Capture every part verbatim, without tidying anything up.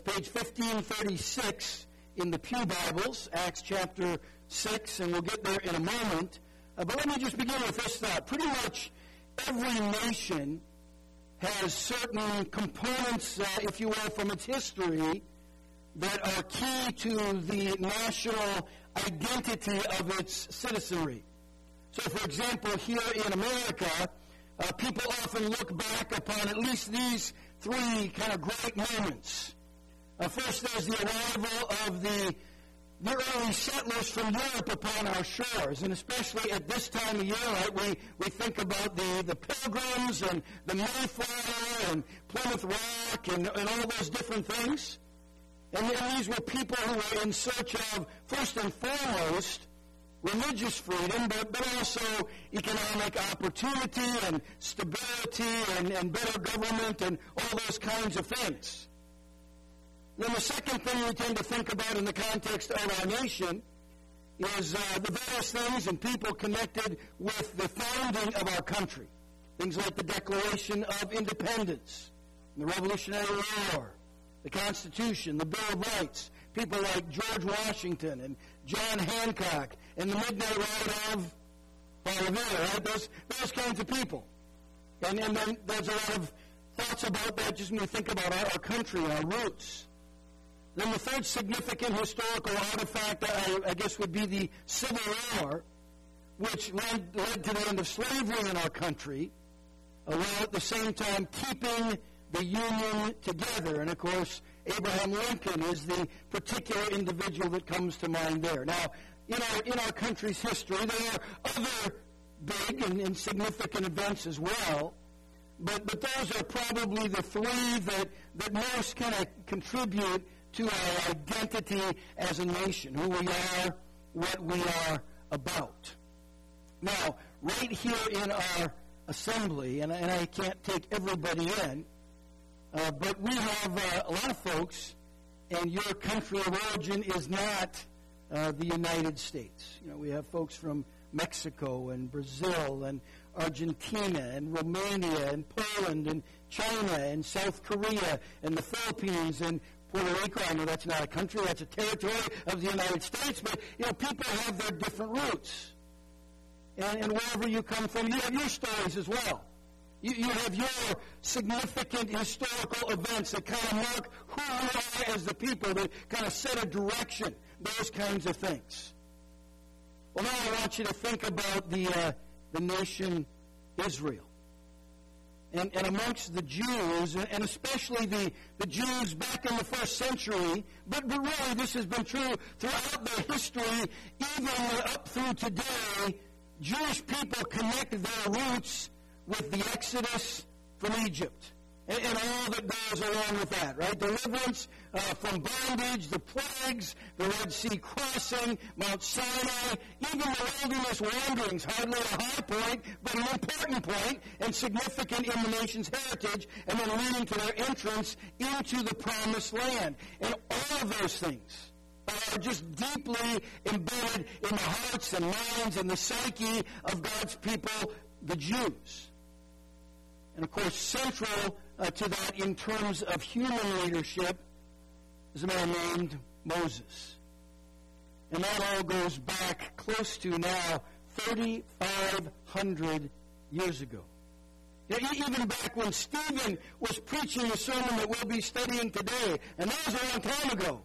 page fifteen thirty-six in the Pew Bibles, Acts chapter six, and we'll get there in a moment. Uh, but let me just begin with this thought. Pretty much every nation has certain components, uh, if you will, from its history that are key to the national identity of its citizenry. So, for example, here in America, uh, people often look back upon at least these three kind of great moments. Uh, first, there's the arrival of the, the early settlers from Europe upon our shores, and especially at this time of year, right, we, we think about the, the Pilgrims and the Mayflower and Plymouth Rock and, and all those different things. And these were people who were in search of, first and foremost, religious freedom, but, but also economic opportunity and stability and, and better government and all those kinds of things. Then the second thing we tend to think about in the context of our nation is uh, the various things and people connected with the founding of our country. Things like the Declaration of Independence, the Revolutionary War, the Constitution, the Bill of Rights, people like George Washington and John Hancock, and the Midnight Ride of Paul Revere, right? Those, those kinds of people. And, and then there's a lot of thoughts about that just when we think about our, our country, our roots. Then the third significant historical artifact, I, I guess, would be the Civil War, which led, led to the end of slavery in our country, while at the same time keeping the Union together. And, of course, Abraham Lincoln is the particular individual that comes to mind there. Now, in our, in our country's history, there are other big and, and significant events as well, but, but those are probably the three that, that most kind of contribute to our identity as a nation, who we are, what we are about. Now, right here in our assembly, and, and I can't take everybody in, Uh, but we have uh, a lot of folks, and your country of origin is not uh, the United States. You know, we have folks from Mexico and Brazil and Argentina and Romania and Poland and China and South Korea and the Philippines and Puerto Rico. I know that's not a country, that's a territory of the United States, but, you know, people have their different roots. And, and wherever you come from, you have your stories as well. You, you have your significant historical events that kind of mark who you are as the people, that kind of set a direction, those kinds of things. Well, now I want you to think about the uh, the nation Israel. And, and amongst the Jews, and especially the, the Jews back in the first century, but, but really this has been true throughout their history, even up through today, Jewish people connect their roots with the Exodus from Egypt and, and all that goes along with that, right? Deliverance uh, from bondage, the plagues, the Red Sea crossing, Mount Sinai, even the wilderness wanderings, hardly a high point, but an important point and significant in the nation's heritage, and then leading to their entrance into the Promised Land. And all of those things are just deeply embedded in the hearts and minds and the psyche of God's people, the Jews. And, of course, central uh, to that in terms of human leadership is a man named Moses. And that all goes back close to now thirty-five hundred years ago. You know, even back when Stephen was preaching the sermon that we'll be studying today, and that was a long time ago.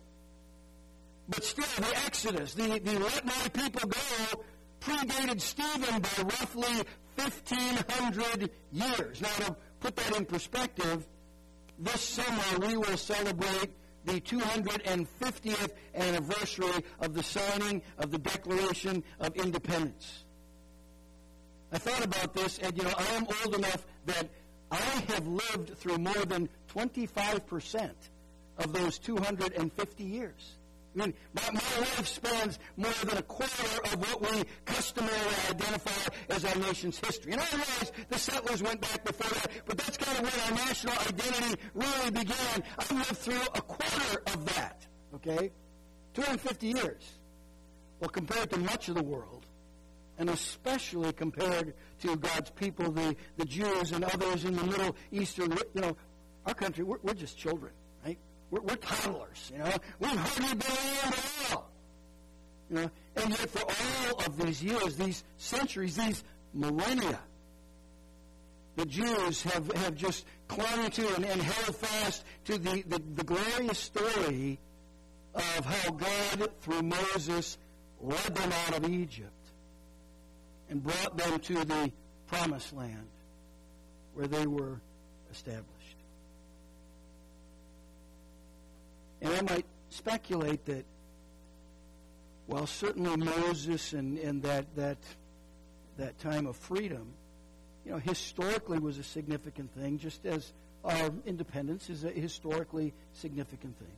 But still, the Exodus, the, the let my people go, predated Stephen by roughly fifteen hundred years. Now, to put that in perspective, this summer we will celebrate the two hundred fiftieth anniversary of the signing of the Declaration of Independence. I thought about this, and, you know, I am old enough that I have lived through more than twenty-five percent of those two hundred fifty years. I mean, my, my life spans more than a quarter of what we customarily identify as our nation's history. And I realize the settlers went back before that, but that's kind of where our national identity really began. I lived through a quarter of that, okay? two hundred fifty years. Well, compared to much of the world, and especially compared to God's people, the, the Jews and others in the Middle Eastern, you know, our country, we're, we're just children, right? we're, we're toddlers, you know. We've hardly been around at all. You know, and yet for all of these years, these centuries, these millennia, the Jews have, have just clung to and, and held fast to the, the, the glorious story of how God, through Moses, led them out of Egypt and brought them to the promised land where they were established. And I might speculate that while certainly Moses and, and that, that, that time of freedom, you know, historically was a significant thing, just as our independence is a historically significant thing.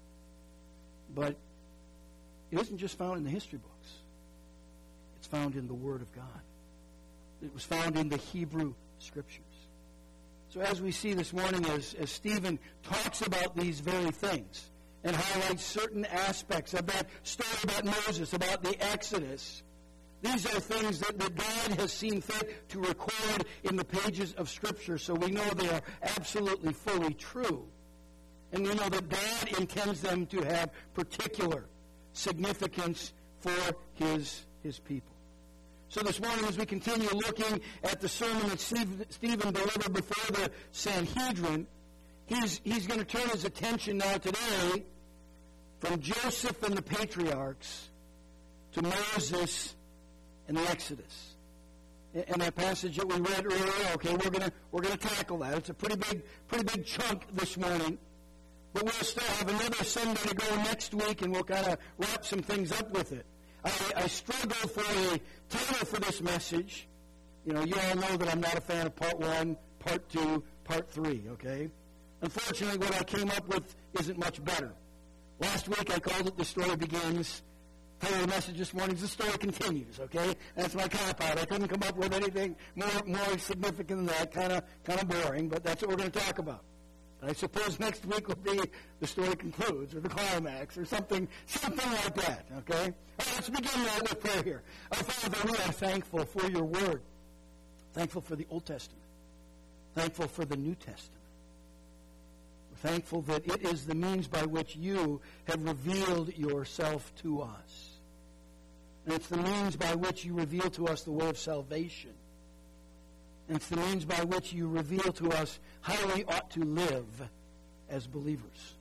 But it isn't just found in the history books. It's found in the Word of God. It was found in the Hebrew Scriptures. So as we see this morning, as, as Stephen talks about these very things and highlights certain aspects of that story about Moses, about the Exodus, these are things that, that God has seen fit to record in the pages of Scripture, so we know they are absolutely fully true. And we know that God intends them to have particular significance for His, His people. So this morning, as we continue looking at the sermon that Stephen delivered before the Sanhedrin, he's, he's going to turn his attention now today from Joseph and the patriarchs to Moses and the Exodus. And that passage that we read earlier, okay, we're going to we're going to tackle that. It's a pretty big pretty big chunk this morning. But we'll still have another Sunday to go next week, and we'll kind of wrap some things up with it. I, I struggled for a title for this message. You know, you all know that I'm not a fan of part one, part two, part three, okay? Unfortunately, what I came up with isn't much better. Last week I called it The Story Begins. Title of the message this morning is The Story Continues, okay? That's my cop-out. I couldn't come up with anything more more significant than that. Kind of kind of boring, but that's what we're going to talk about. I suppose next week will be The Story Concludes, or The Climax, or something something like that, okay? All right, let's begin uh, with prayer here. Our Father, we are thankful for your word. Thankful for the Old Testament. Thankful for the New Testament. We're thankful that it is the means by which you have revealed yourself to us. And it's the means by which you reveal to us the way of salvation. And it's the means by which you reveal to us how we ought to live as believers.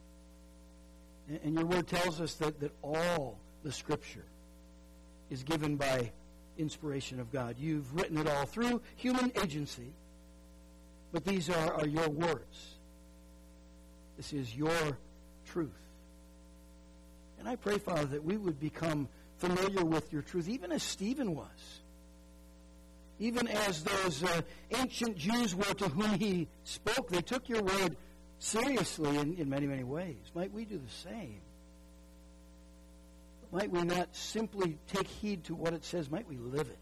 And your word tells us that, that all the Scripture is given by inspiration of God. You've written it all through human agency, but these are, are your words. This is your truth. And I pray, Father, that we would become familiar with your truth, even as Stephen was. Even as those uh, ancient Jews were to whom he spoke, they took your word seriously in, in many, many ways. Might we do the same? But might we not simply take heed to what it says? Might we live it?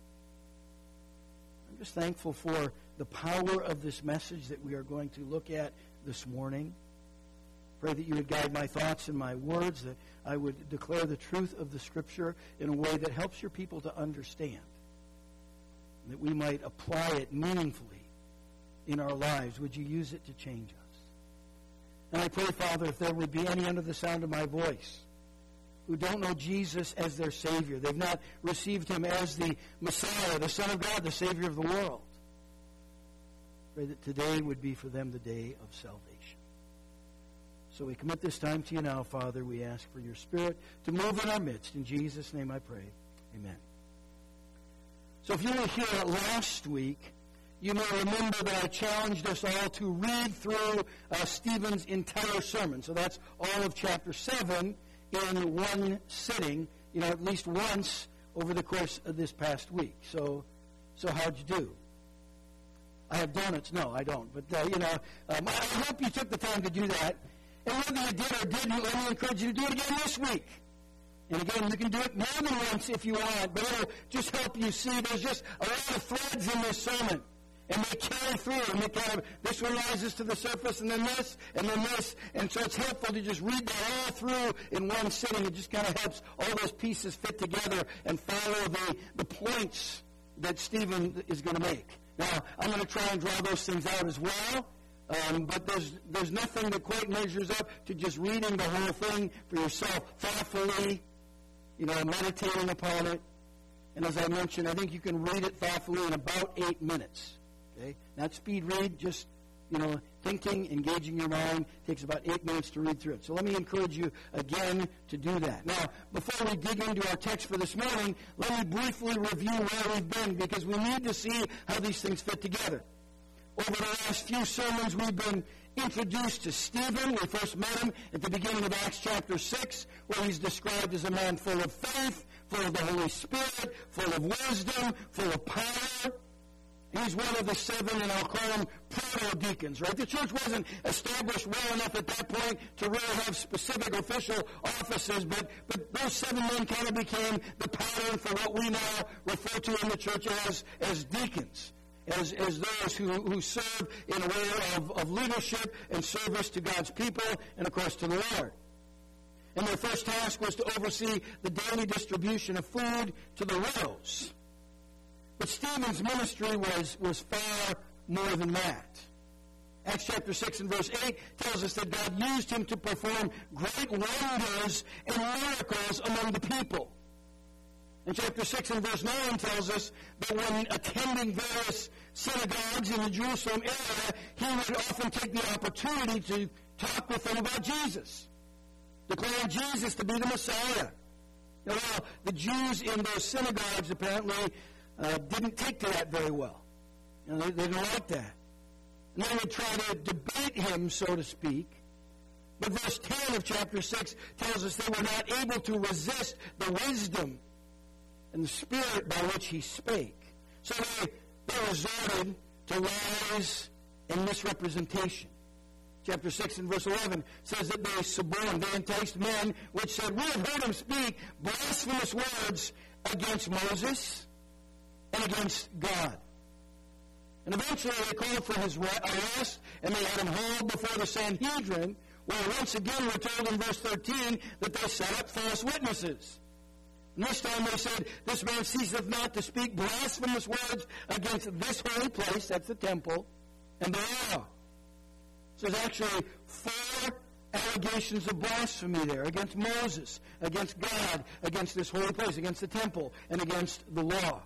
I'm just thankful for the power of this message that we are going to look at this morning. Pray that you would guide my thoughts and my words, that I would declare the truth of the Scripture in a way that helps your people to understand, that we might apply it meaningfully in our lives. Would you use it to change us? And I pray, Father, if there would be any under the sound of my voice who don't know Jesus as their Savior, they've not received Him as the Messiah, the Son of God, the Savior of the world, pray that today would be for them the day of salvation. So we commit this time to you now, Father. We ask for your Spirit to move in our midst. In Jesus' name I pray. Amen. So if you were here last week, you may remember that I challenged us all to read through uh, Stephen's entire sermon. So that's all of chapter seven in one sitting, you know, at least once over the course of this past week. So, so how'd you do? I have donuts. No, I don't. But, uh, you know, um, I hope you took the time to do that. And whether you did or didn't, let me encourage you to do it again this week. And again, you can do it more than once if you want, but it'll just help you see there's just a lot of threads in this sermon. And they carry through, and they kind of, this one rises to the surface, and then this, and then this. And so it's helpful to just read that all through in one sitting. It just kind of helps all those pieces fit together and follow the, the points that Stephen is going to make. Now, I'm going to try and draw those things out as well. Um, but there's there's nothing that quite measures up to just reading the whole thing for yourself thoughtfully, you know, meditating upon it. And as I mentioned, I think you can read it thoughtfully in about eight minutes. Okay, not speed read, just, you know, thinking, engaging your mind. Takes about eight minutes to read through it. So let me encourage you again to do that. Now, before we dig into our text for this morning, let me briefly review where we've been, because we need to see how these things fit together. Over the last few sermons, we've been introduced to Stephen. We first met him at the beginning of Acts chapter six, where he's described as a man full of faith, full of the Holy Spirit, full of wisdom, full of power. He's one of the seven, and I'll call them proto-deacons, right? The church wasn't established well enough at that point to really have specific official offices, but, but those seven men kind of became the pattern for what we now refer to in the church as, as deacons. As, as those who, who serve in a way of, of leadership and service to God's people and, of course, to the Lord. And their first task was to oversee the daily distribution of food to the widows. But Stephen's ministry was, was far more than that. Acts chapter six and verse eight tells us that God used him to perform great wonders and miracles among the people. And chapter six and verse nine tells us that when attending various synagogues in the Jerusalem area, he would often take the opportunity to talk with them about Jesus, declaring Jesus to be the Messiah. Now, well, the Jews in those synagogues apparently uh, didn't take to that very well. You know, they, they didn't like that. And they would try to debate him, so to speak. But verse ten of chapter six tells us they were not able to resist the wisdom and the spirit by which he spake. So they, they resorted to lies and misrepresentation. Chapter six and verse eleven says that they suborned, they enticed men, which said, "We have heard him speak blasphemous words against Moses and against God." And eventually they called for his arrest, and they had him hauled before the Sanhedrin, where once again we're told in verse thirteen that they set up false witnesses. And this time they said, "This man ceaseth not to speak blasphemous words against this holy place," that's the temple, "and the law." So there's actually four allegations of blasphemy there against Moses, against God, against this holy place, against the temple, and against the law.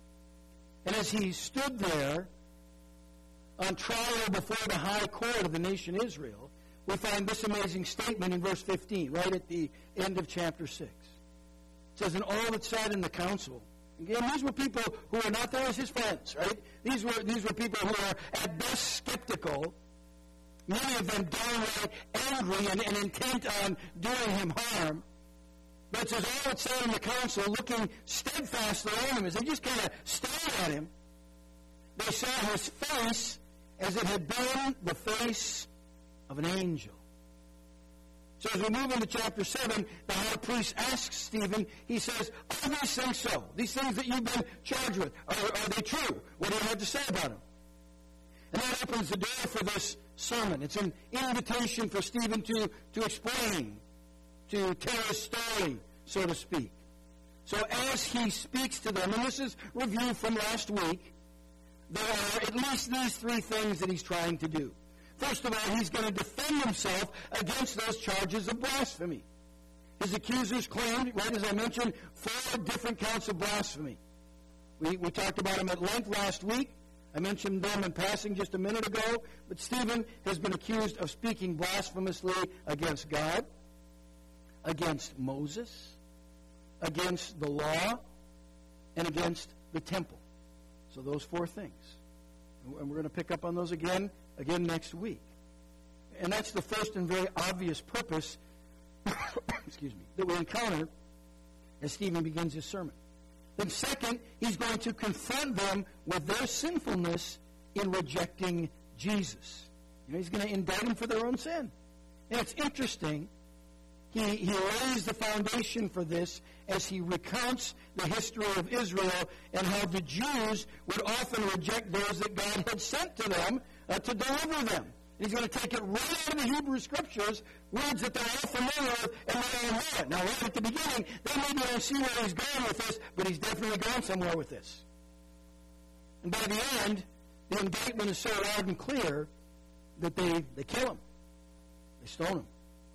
And as he stood there on trial before the high court of the nation Israel, we find this amazing statement in verse fifteen, right at the end of chapter six. It says, "And all that sat in the council," again, these were people who were not there as his friends, right? These were, these were people who were at best skeptical, many of them downright angry and, and intent on doing him harm. But it says, all that sat in the council looking steadfastly on him, as they just kind of stared at him, they saw his face as it had been the face of an angel. So as we move into chapter seven, the high priest asks Stephen, he says, "Are these things so? These things that you've been charged with, are, are they true? What do you have to say about them?" And that opens the door for this sermon. It's an invitation for Stephen to, to explain, to tell his story, so to speak. So as he speaks to them, and this is review from last week, there are at least these three things that he's trying to do. First of all, he's going to defend himself against those charges of blasphemy. His accusers claimed, right as I mentioned, four different counts of blasphemy. We, we talked about them at length last week. I mentioned them in passing just a minute ago. But Stephen has been accused of speaking blasphemously against God, against Moses, against the law, and against the temple. So those four things. And we're going to pick up on those again, again next week. And that's the first and very obvious purpose, excuse me, that we encounter as Stephen begins his sermon. Then second, he's going to confront them with their sinfulness in rejecting Jesus. You know, he's going to indict them for their own sin. And it's interesting, he, he lays the foundation for this as he recounts the history of Israel and how the Jews would often reject those that God had sent to them uh, to deliver them. And he's going to take it right out of the Hebrew Scriptures, words that they're all familiar with, and they all know it. Now, right at the beginning, they maybe don't see where he's going with this, but he's definitely going somewhere with this. And by the end, the indictment is so loud and clear that they, they kill him. They stone him.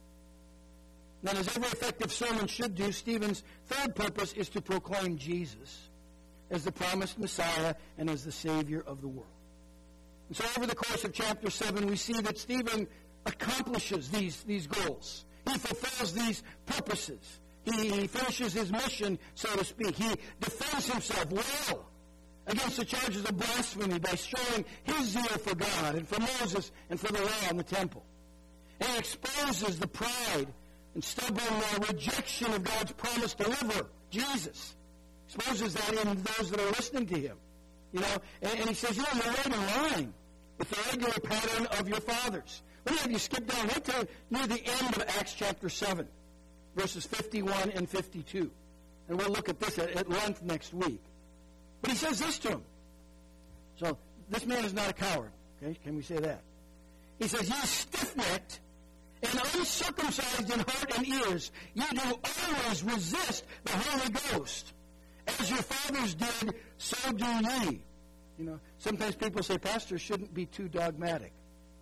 Then, as every effective sermon should do, Stephen's third purpose is to proclaim Jesus as the promised Messiah and as the Savior of the world. And so over the course of chapter seven, we see that Stephen accomplishes these, these goals. He fulfills these purposes. He, he finishes his mission, so to speak. He defends himself well against the charges of blasphemy by showing his zeal for God and for Moses and for the law and the temple. And he exposes the pride and stubborn uh, rejection of God's promised deliverer, Jesus. Exposes that in those that are listening to him. You know, and, and he says, you know, you're right in line with the regular pattern of your fathers. Let me have you skip down right to near the end of Acts chapter seven, verses fifty-one and fifty-two. And we'll look at this at, at length next week. But he says this to him. So, this man is not a coward. Okay, can we say that? He says, you stiff-necked and uncircumcised in heart and ears, you do always resist the Holy Ghost. As your fathers did, so do ye. You know, sometimes people say pastors shouldn't be too dogmatic.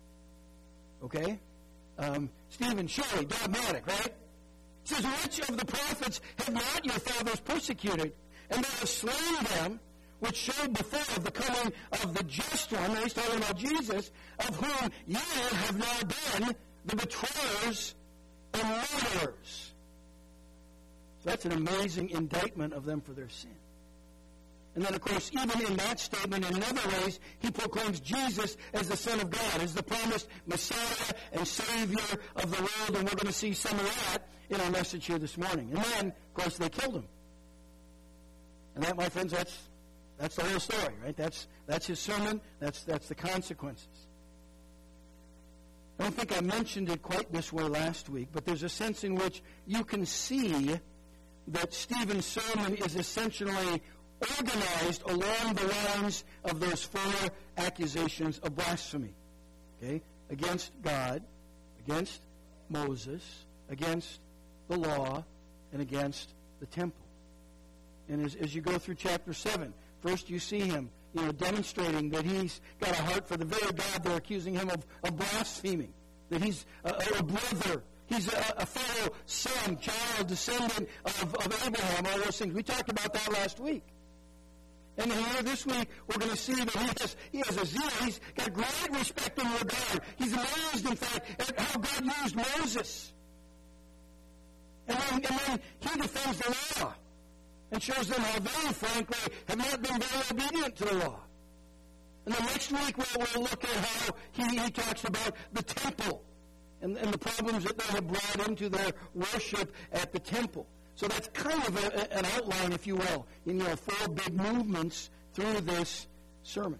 Okay? Um, Stephen, surely, dogmatic, right? He says, which of the prophets have not your fathers persecuted, and they have slain them, which showed before of the coming of the just one, and he's talking about Jesus, of whom ye have now been the betrayers and murderers. So that's an amazing indictment of them for their sin. And then, of course, even in that statement, in other ways, he proclaims Jesus as the Son of God, as the promised Messiah and Savior of the world, and we're going to see some of that in our message here this morning. And then, of course, they killed him. And that, my friends, that's that's the whole story, right? That's that's his sermon. That's that's the consequences. I don't think I mentioned it quite this way last week, but there's a sense in which you can see that Stephen's sermon is essentially organized along the lines of those four accusations of blasphemy. Okay? Against God, against Moses, against the law, and against the temple. And as, as you go through chapter seven, first you see him, you know, demonstrating that he's got a heart for the very God they're accusing him of, of blaspheming. That he's a, a brother. He's a, a fellow son, child, descendant of, of Abraham, all those things. We talked about that last week. And here this week, we're going to see that he has, he has a zeal. He's got great respect and regard. He's amazed, in fact, at how God used Moses. And then, and then he defends the law and shows them how they, frankly, have not been very obedient to the law. And then next week, we'll, we'll look at how he, he talks about the temple and, and the problems that they have brought into their worship at the temple. So that's kind of a, an outline, if you will, in your four big movements through this sermon.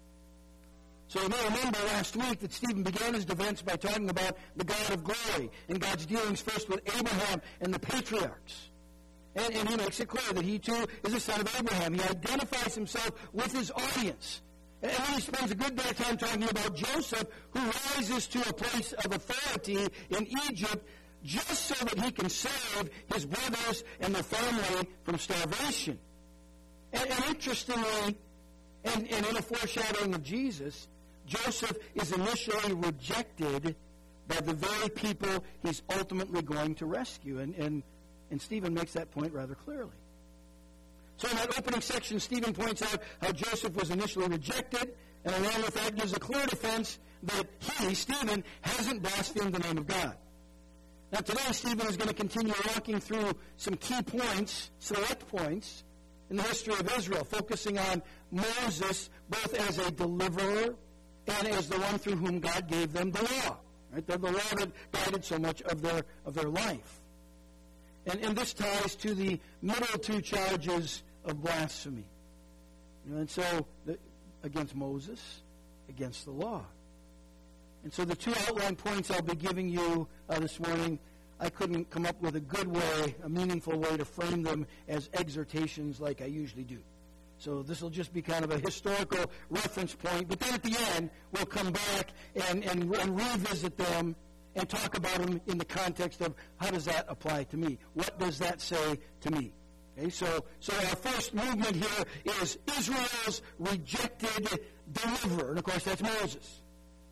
So you may remember last week that Stephen began his defense by talking about the God of glory and God's dealings first with Abraham and the patriarchs. And, and he makes it clear that he too is a son of Abraham. He identifies himself with his audience. And then he spends a good bit of time talking about Joseph, who rises to a place of authority in Egypt just so that he can save his brothers and their family from starvation. And, and interestingly, and, and in a foreshadowing of Jesus, Joseph is initially rejected by the very people he's ultimately going to rescue. And, and, and Stephen makes that point rather clearly. So in that opening section, Stephen points out how Joseph was initially rejected, and along with that gives a clear defense that he, Stephen, hasn't blasphemed the name of God. Now today, Stephen is going to continue walking through some key points, select points, in the history of Israel, focusing on Moses both as a deliverer and as the one through whom God gave them the law. Right? The, the law that guided so much of their of their life. And, and this ties to the middle two charges of blasphemy. You know, and so, the, against Moses, against the law. And so the two outline points I'll be giving you uh, this morning, I couldn't come up with a good way, a meaningful way to frame them as exhortations like I usually do. So this will just be kind of a historical reference point. But then at the end, we'll come back and, and, and revisit them and talk about them in the context of how does that apply to me? What does that say to me? Okay, so, so our first movement here is Israel's rejected deliverer. And of course, that's Moses.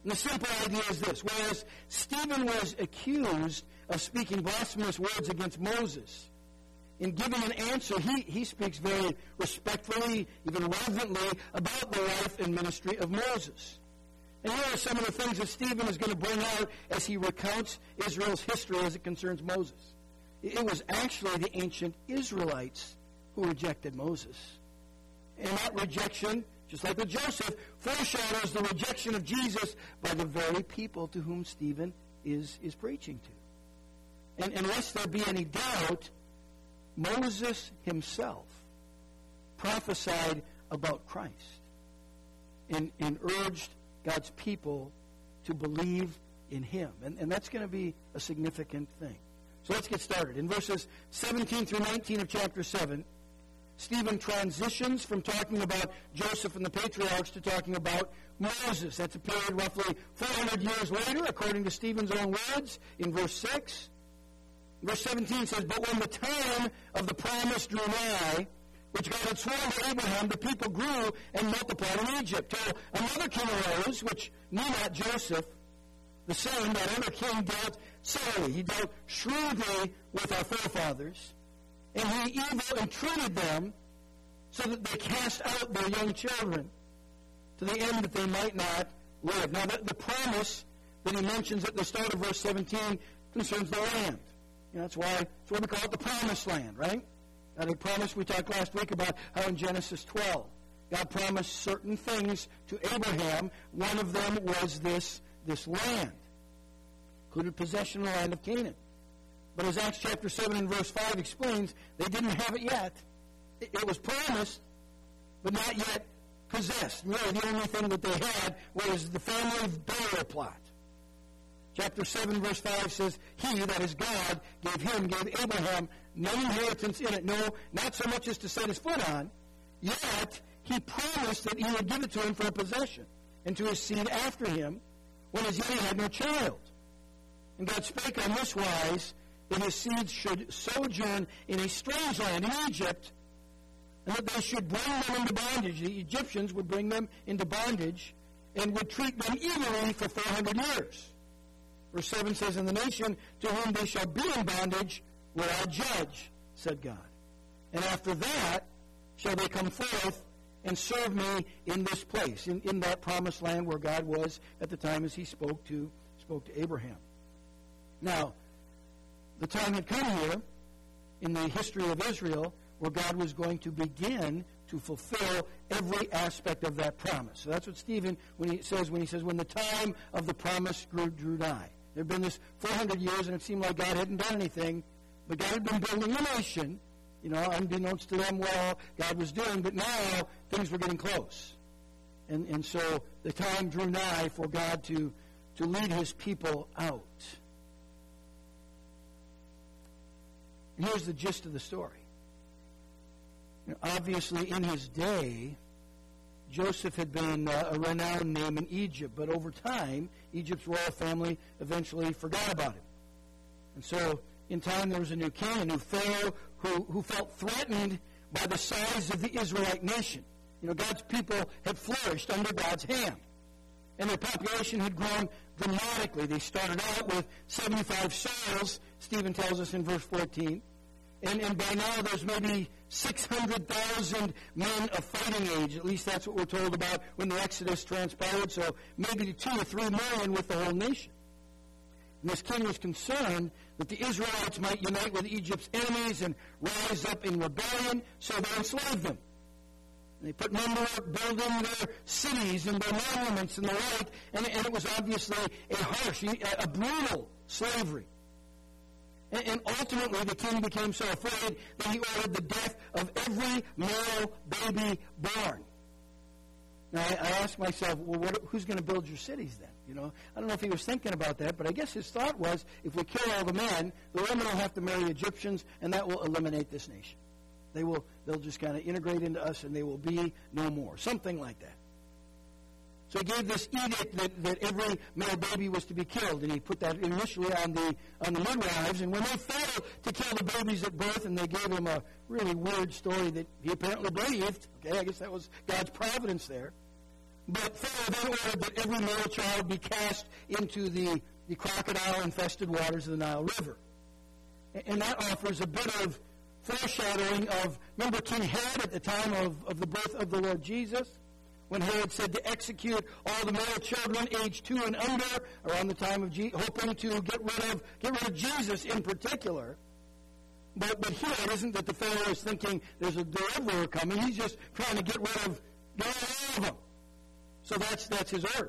And the simple idea is this. Whereas Stephen was accused of speaking blasphemous words against Moses, in giving an answer, he, he speaks very respectfully, even reverently, about the life and ministry of Moses. And here are some of the things that Stephen is going to bring out as he recounts Israel's history as it concerns Moses. It was actually the ancient Israelites who rejected Moses. And that rejection, just like with Joseph, foreshadows the rejection of Jesus by the very people to whom Stephen is, is preaching to. And, and lest there be any doubt, Moses himself prophesied about Christ and, and urged God's people to believe in him. And, and that's going to be a significant thing. So let's get started. In verses seventeen through nineteen of chapter seven, Stephen transitions from talking about Joseph and the patriarchs to talking about Moses. That's a period roughly four hundred years later, according to Stephen's own words, in verse six. Verse seventeen says, "But when the time of the promise drew nigh, which God had sworn to Abraham, the people grew and multiplied in Egypt, till another king arose, which knew not Joseph. The same, that other king, dealt sorely. He dealt shrewdly with our forefathers, and he evil entreated them, so that they cast out their young children, to the end that they might not live." Now, the, the promise that he mentions at the start of verse seventeen concerns the land. You know, that's why that's why we call it the promised land, right? Now, the promise, we talked last week about how in Genesis twelve, God promised certain things to Abraham. One of them was this, this land, included possession of the land of Canaan. But as Acts chapter seven and verse five explains, they didn't have it yet. It, it was promised, but not yet possessed. Really, the only thing that they had was the family burial plot. Chapter seven, verse five says, "He," that is God, "gave him," gave Abraham, "no inheritance in it, no, not so much as to set his foot on, yet he promised that he would give it to him for a possession, and to his seed after him, when as yet he had no child. And God spake on this wise, that his seed should sojourn in a strange land, in Egypt, and that they should bring them into bondage." The Egyptians would bring them into bondage, and would treat them evilly for four hundred years. Verse seven says, "And the nation to whom they shall be in bondage will I judge, said God. And after that shall they come forth and serve me in this place," in, in that promised land where God was at the time as he spoke to spoke to Abraham. Now, the time had come here in the history of Israel where God was going to begin to fulfill every aspect of that promise. So that's what Stephen when he says when he says when the time of the promise grew, drew nigh. There had been this four hundred years, and it seemed like God hadn't done anything, but God had been building a nation, you know, unbeknownst to them what all God was doing, but now things were getting close. And and so the time drew nigh for God to, to lead his people out. And here's the gist of the story. You know, obviously, in his day, Joseph had been uh, a renowned name in Egypt, but over time, Egypt's royal family eventually forgot about him. And so, in time, there was a new king, a new pharaoh, who, who felt threatened by the size of the Israelite nation. You know, God's people had flourished under God's hand, and their population had grown dramatically. They started out with seventy-five souls, Stephen tells us in verse fourteen. And, and by now there's maybe six hundred thousand men of fighting age. At least that's what we're told about when the Exodus transpired. So maybe two or three million with the whole nation. And this king was concerned that the Israelites might unite with Egypt's enemies and rise up in rebellion, so they enslaved them. And they put men to work building their cities and their monuments and the like, and, and it was obviously a harsh, a, a brutal slavery. And, and ultimately, the king became so afraid that he ordered the death of every male baby born. Now, I, I asked myself, well, what, who's going to build your cities then? You know, I don't know if he was thinking about that, but I guess his thought was, if we kill all the men, the women will have to marry Egyptians, and that will eliminate this nation. They will, they'll just kind of integrate into us, and they will be no more. Something like that. So he gave this edict that, that every male baby was to be killed, and he put that initially on the on the midwives. And when they failed to kill the babies at birth, and they gave him a really weird story that he apparently believed, okay, I guess that was God's providence there. But Pharaoh then ordered that every male child be cast into the, the crocodile-infested waters of the Nile River. And that offers a bit of foreshadowing of, remember King Herod at the time of, of the birth of the Lord Jesus? When Herod said to execute all the male children aged two and under around the time of Jesus, hoping to get rid of get rid of Jesus in particular. But but here it isn't that the Pharaoh is thinking there's a deliverer coming. He's just trying to get rid of get rid of all of them. So that's that's his order.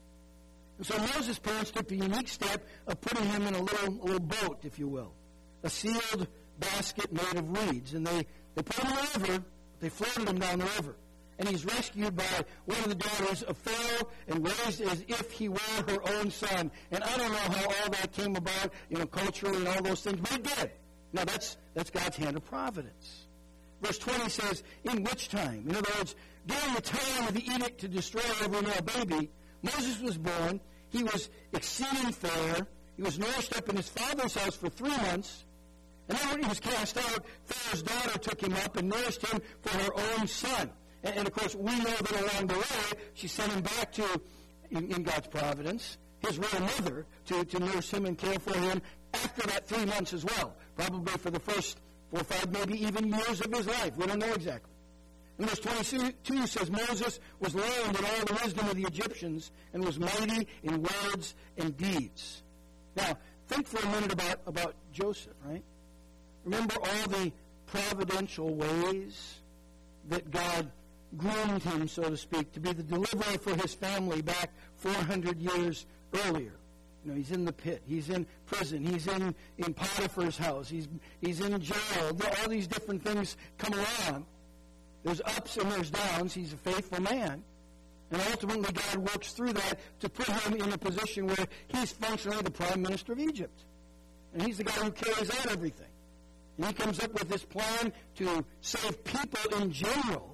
And so Moses' parents took the unique step of putting him in a little a little boat, if you will, a sealed basket made of reeds, and they they put him in the river. They floated him down the river. And he's rescued by one of the daughters of Pharaoh and raised as if he were her own son. And I don't know how all that came about, you know, culturally and all those things, but it did. Now, that's that's God's hand of providence. Verse twenty says, in which time? In other words, during the time of the edict to destroy every male baby, Moses was born. He was exceeding fair. He was nourished up in his father's house for three months. And then when he was cast out, Pharaoh's daughter took him up and nourished him for her own son. And, and of course, we know that along the way, she sent him back to, in, in God's providence, his real mother to, to nurse him and care for him after that three months as well. Probably for the first four or five, maybe even years of his life. We don't know exactly. And verse twenty-two says, Moses was learned in all the wisdom of the Egyptians and was mighty in words and deeds. Now, think for a minute about, about Joseph, right? Remember all the providential ways that God groomed him, so to speak, to be the deliverer for his family back four hundred years earlier. You know, he's in the pit. He's in prison. He's in, in Potiphar's house. He's, he's in jail. All these different things come along. There's ups and there's downs. He's a faithful man. And ultimately, God works through that to put him in a position where he's functionally the prime minister of Egypt. And he's the guy who carries out everything. And he comes up with this plan to save people in general.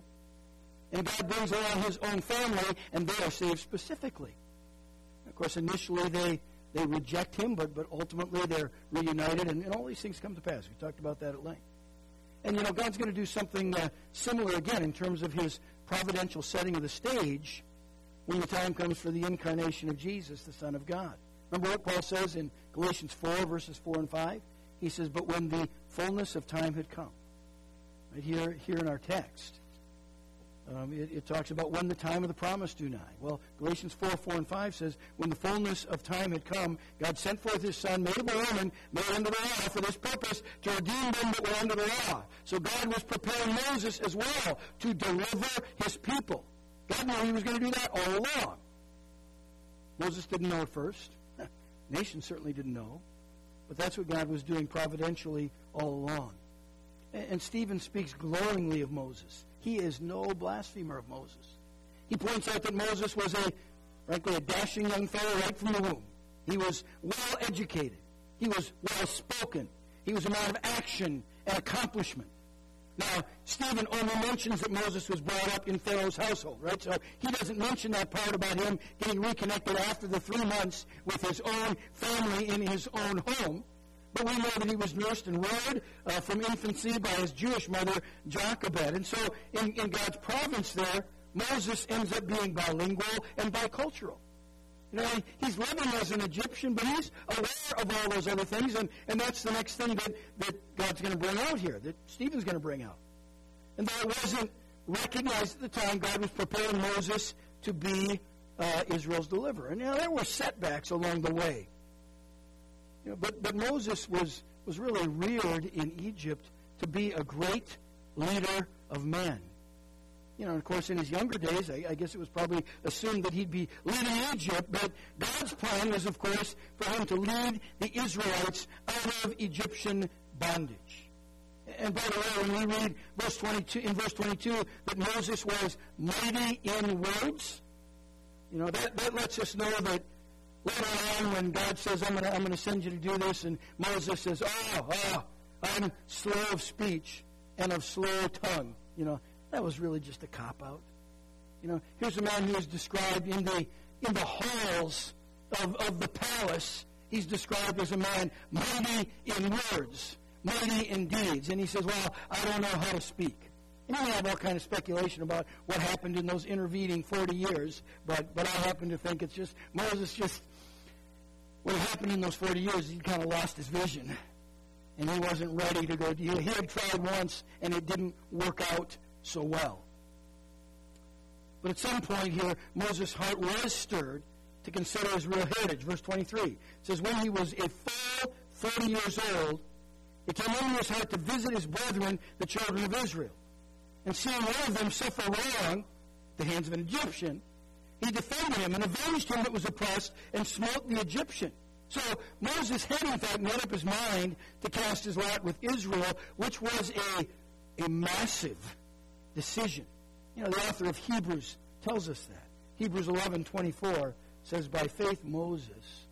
And God brings along his own family, and they are saved specifically. Of course, initially they, they reject him, but, but ultimately they're reunited, and, and all these things come to pass. We talked about that at length. And, you know, God's going to do something uh, similar again in terms of his providential setting of the stage when the time comes for the incarnation of Jesus, the Son of God. Remember what Paul says in Galatians four, verses four and five? He says, but when the fullness of time had come, right here, here in our text, Um, it, it talks about when the time of the promise drew nigh. Well, Galatians four, four, and five says, when the fullness of time had come, God sent forth his Son, made of a woman, made under the law, for this purpose, to redeem them that were under the law. So God was preparing Moses as well to deliver his people. God knew he was going to do that all along. Moses didn't know at first. Nation certainly didn't know. But that's what God was doing providentially all along. And, and Stephen speaks glowingly of Moses. He is no blasphemer of Moses. He points out that Moses was a, frankly, a dashing young fellow right from the womb. He was well educated. He was well spoken. He was a man of action and accomplishment. Now, Stephen only mentions that Moses was brought up in Pharaoh's household, right? So he doesn't mention that part about him getting reconnected after the three months with his own family in his own home. But we know that he was nursed and reared uh, from infancy by his Jewish mother, Jochebed. And so in, in God's province there, Moses ends up being bilingual and bicultural. You know, he's living as an Egyptian, but he's aware of all those other things, and, and that's the next thing that, that God's going to bring out here, that Stephen's going to bring out. And though it wasn't recognized at the time, God was preparing Moses to be uh, Israel's deliverer. And, you know, there were setbacks along the way. You know, but, but Moses was, was really reared in Egypt to be a great leader of men. You know, of course, in his younger days, I, I guess it was probably assumed that he'd be leading Egypt, but God's plan was, of course, for him to lead the Israelites out of Egyptian bondage. And by the way, when we read verse twenty-two, in verse twenty-two that Moses was mighty in words, you know, that, that lets us know that later on when God says, I'm going to I'm going to send you to do this, and Moses says, oh, oh, I'm slow of speech and of slow tongue, you know, that was really just a cop-out. You know, here's a man who is described in the in the halls of, of the palace. He's described as a man mighty in words, mighty in deeds. And he says, well, I don't know how to speak. And you may have all kind of speculation about what happened in those intervening forty years, but, but I happen to think it's just, Moses just, what happened in those forty years, he kind of lost his vision. And he wasn't ready to go. He had tried once, and it didn't work out so well. But at some point here, Moses' heart was stirred to consider his real heritage. Verse twenty-three, it says, when he was a full forty years old, it came into his heart to visit his brethren, the children of Israel. And seeing one of them suffer wrong at the hands of an Egyptian, he defended him and avenged him that was oppressed and smote the Egyptian. So Moses had, in fact, made up his mind to cast his lot with Israel, which was a, a massive decision. You know, the author of Hebrews tells us that. Hebrews eleven twenty-four says, by faith Moses,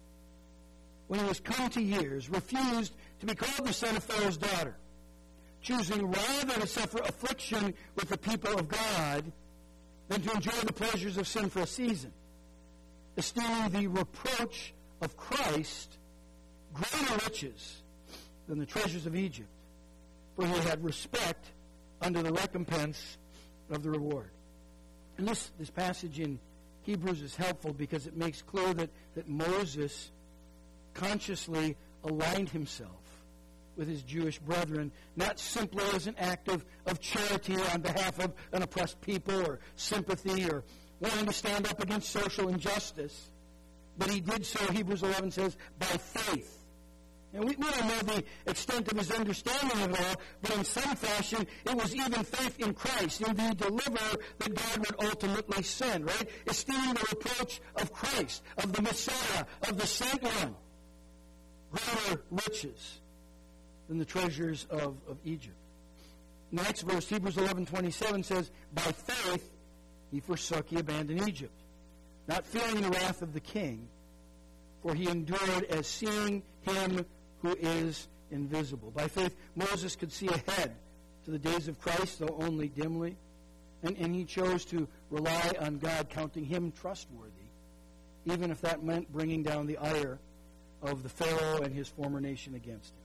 when he was come to years, refused to be called the son of Pharaoh's daughter, choosing rather to suffer affliction with the people of God than to enjoy the pleasures of sin for a season, esteeming the reproach of Christ greater riches than the treasures of Egypt, for he had respect unto the recompense of the reward. And this, this passage in Hebrews is helpful because it makes clear that, that Moses consciously aligned himself with his Jewish brethren, not simply as an act of, of charity on behalf of an oppressed people or sympathy or wanting to stand up against social injustice, but he did so, Hebrews eleven says, by faith. And we, we don't know the extent of his understanding of it all, but in some fashion, it was even faith in Christ, in the deliverer that God would ultimately send, right? Esteeming the reproach of Christ, of the Messiah, of the Sent One, greater riches than the treasures of, of Egypt. The next verse, Hebrews eleven twenty-seven says, by faith he forsook, he abandoned Egypt, not fearing the wrath of the king, for he endured as seeing him who is invisible. By faith, Moses could see ahead to the days of Christ, though only dimly, and, and he chose to rely on God, counting him trustworthy, even if that meant bringing down the ire of the Pharaoh and his former nation against him.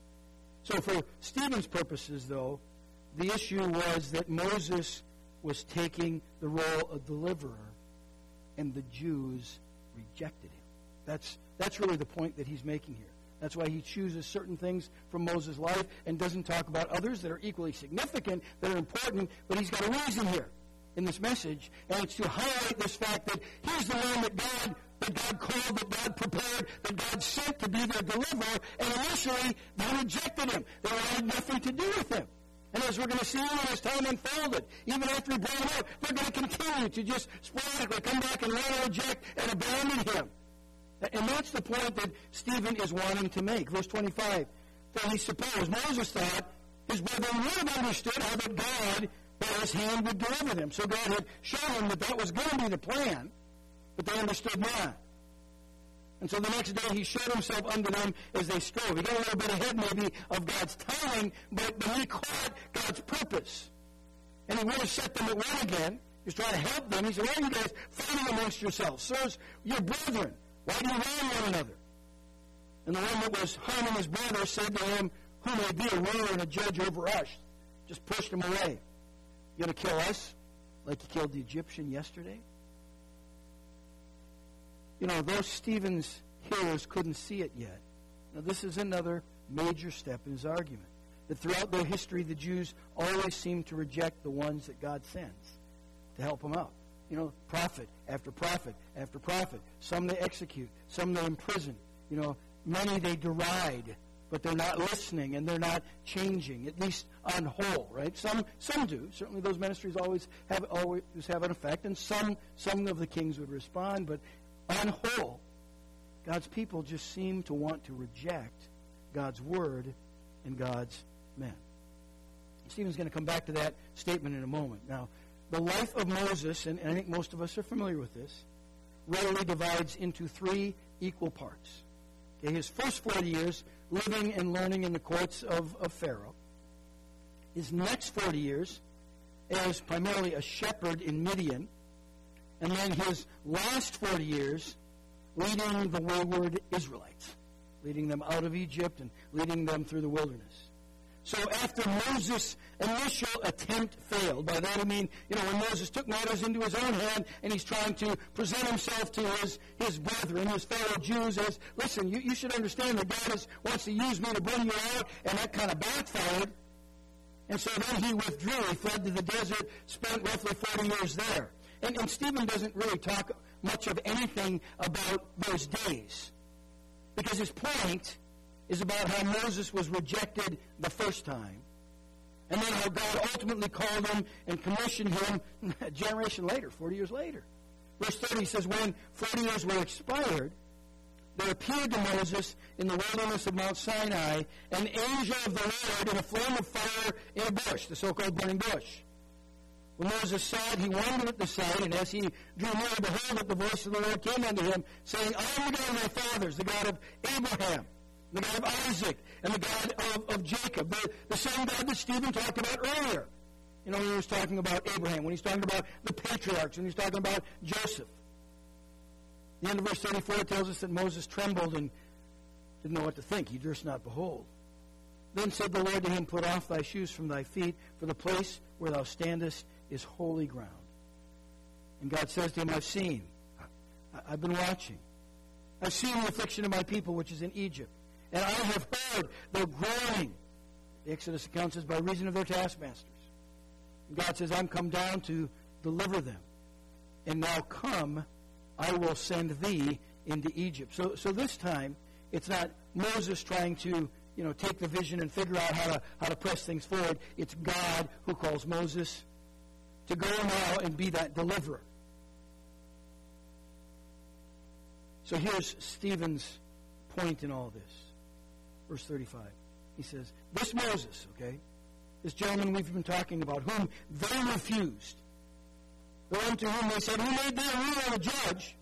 So for Stephen's purposes, though, the issue was that Moses was taking the role of deliverer, and the Jews rejected him. That's, that's really the point that he's making here. That's why he chooses certain things from Moses' life and doesn't talk about others that are equally significant, that are important, but he's got a reason here in this message, and it's to highlight this fact that he's the one that God that God called, that God prepared, that God sent to be their deliverer, and initially they rejected him. They wanted nothing to do with him. And as we're going to see as time unfolded, even after he brought him out, they're going to continue to just sporadically come back and want to reject and abandon him. And that's the point that Stephen is wanting to make. Verse twenty-five, for he supposed, Moses thought, his brethren would have understood how that God, by his hand, would deliver them. So God had shown them that that was going to be the plan, but they understood not. And so the next day he showed himself unto them as they strove. He got a little bit ahead maybe of God's timing, but, but he caught God's purpose. And he would have set them at one again. He was trying to help them. He said, why are you guys fighting amongst yourselves? Sirs, you're brethren. Why do you wrong one another? And the one that was harming his brother said to him, who may be a ruler and a judge over us? Just pushed him away. You going to kill us like you killed the Egyptian yesterday? You know, though Stephen's hearers couldn't see it yet, now this is another major step in his argument. That throughout their history, the Jews always seem to reject the ones that God sends to help them out. You know, prophet after prophet after prophet. Some they execute, some they imprison. You know, many they deride, but they're not listening and they're not changing, at least on whole, right? Some some do. Certainly those ministries always have always have an effect, and some some of the kings would respond, but on whole, God's people just seem to want to reject God's word and God's men. Stephen's going to come back to that statement in a moment. Now, the life of Moses, and, and I think most of us are familiar with this, readily divides into three equal parts. Okay, his first forty years living and learning in the courts of, of Pharaoh. His next forty years as primarily a shepherd in Midian. And then his last forty years leading the wayward Israelites, leading them out of Egypt and leading them through the wilderness. So after Moses' initial attempt failed, by that I mean, you know, when Moses took matters into his own hand and he's trying to present himself to his, his brethren, his fellow Jews as, listen, you, you should understand that God is, wants to use me to bring you out, and that kind of backfired. And so then he withdrew. He fled to the desert, spent roughly forty years there. And, and Stephen doesn't really talk much of anything about those days, because his point is about how Moses was rejected the first time, and then how God ultimately called him and commissioned him a generation later, forty years later. Verse thirty says, when forty years were expired, there appeared to Moses in the wilderness of Mount Sinai an angel of the Lord in a flame of fire in a bush, the so-called burning bush. When Moses saw it, he wondered at the sight, and as he drew near, behold, that the voice of the Lord came unto him, saying, I am the God of thy fathers, the God of Abraham, the God of Isaac, and the God of, of Jacob, the, the same God that Stephen talked about earlier. You know, when he was talking about Abraham, when he's talking about the patriarchs, when he's talking about Joseph. The end of verse thirty-four tells us that Moses trembled and didn't know what to think. He durst not behold. Then said the Lord to him, put off thy shoes from thy feet, for the place where thou standest is holy ground. And God says to him, I've seen, I've been watching. I've seen the affliction of my people, which is in Egypt. And I have heard their groaning. The Exodus account says, by reason of their taskmasters. And God says, I'm come down to deliver them. And now come, I will send thee into Egypt. So, so this time, it's not Moses trying to, you know, take the vision and figure out how to how to press things forward. It's God who calls Moses to go now and be that deliverer. So here's Stephen's point in all this. Verse thirty-five. He says, this Moses, okay, this gentleman we've been talking about, whom they refused, the one to whom they said, who made thee a ruler and a judge,